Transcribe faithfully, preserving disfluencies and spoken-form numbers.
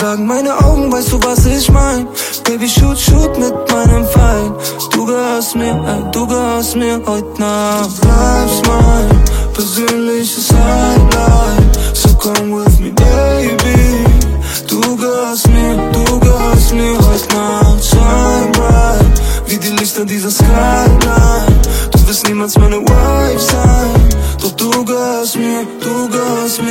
sagen meine Augen, weißt du, was ich mein? Baby, shoot, shoot mit meinem Feind. Du gehörst mir, ey, du gehörst mir heute Nacht. Du bleibst mein persönliches Highlight. So come with me, baby. Du gehörst mir, du gehörst mir heute Nacht. Shine bright, wie die Lichter dieser Skyline. Du wirst niemals meine Wife sein, doch du gehörst mir, du gehörst mir.